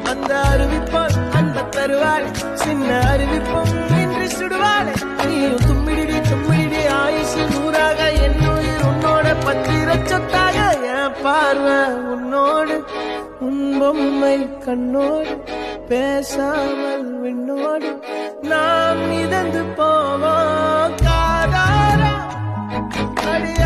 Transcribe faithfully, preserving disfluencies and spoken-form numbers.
அந்த அறிவிப்போல் அன்ப தருவாள் சின்ன அறிவிப்போம் என்று சுடுவாள் நீயும் தும்மிடி தும்மிடி ஆயுசு நூறாக என்னுயிர் உன்னோட பத்திர சொத்தாக என் பார்வை உன்னோடு உன் பொம்மை கண்ணோடு பேசாமல் விண்ணோடு நாம் மிதந்து போவோம் காதாரா அடி